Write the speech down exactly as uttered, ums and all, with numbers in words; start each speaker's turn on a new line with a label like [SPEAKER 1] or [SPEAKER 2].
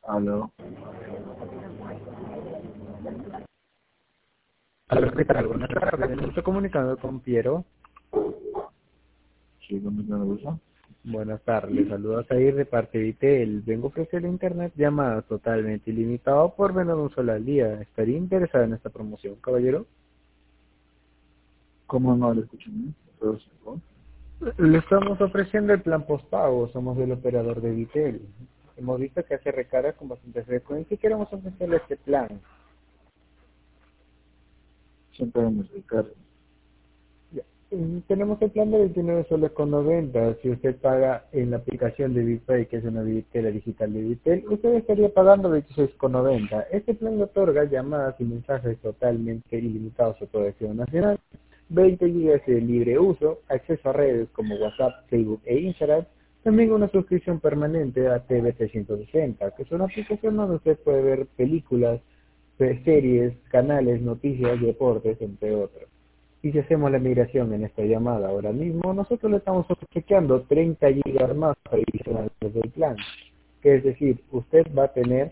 [SPEAKER 1] Aló.
[SPEAKER 2] Aló, ¿qué tal? Buenas tardes. Me estoy comunicando con Piero.
[SPEAKER 1] Sí, ¿con quién me gusta?
[SPEAKER 2] Buenas tardes. Les saludo a Sair de parte de Itel. Vengo a ofrecer internet llamadas totalmente ilimitado por menos de un solo al día. ¿Estaría interesado en esta promoción, caballero?
[SPEAKER 1] ¿Cómo no le escucho bien? ¿Todo seguro?
[SPEAKER 2] Le estamos ofreciendo el plan postpago. Somos el operador de Vitel. Hemos visto que hace recargas con bastante frecuencia y queremos ofrecerle este plan.
[SPEAKER 1] Siempre me explicar.
[SPEAKER 2] Ya. Mm, Tenemos el plan de veintinueve soles con noventa. Si usted paga en la aplicación de BitPay, que es una billetera digital de Vitel, usted estaría pagando veintiséis con noventa. Este plan le otorga llamadas y mensajes totalmente ilimitados a toda acción nacional, veinte gigas de libre uso, acceso a redes como WhatsApp, Facebook e Instagram, también una suscripción permanente a T V trescientos sesenta, que es una aplicación donde usted puede ver películas, series, canales, noticias, deportes, entre otros. Y si hacemos la migración en esta llamada ahora mismo, nosotros le estamos obsequiando treinta gigas más adicionales del plan. Que es decir, usted va a tener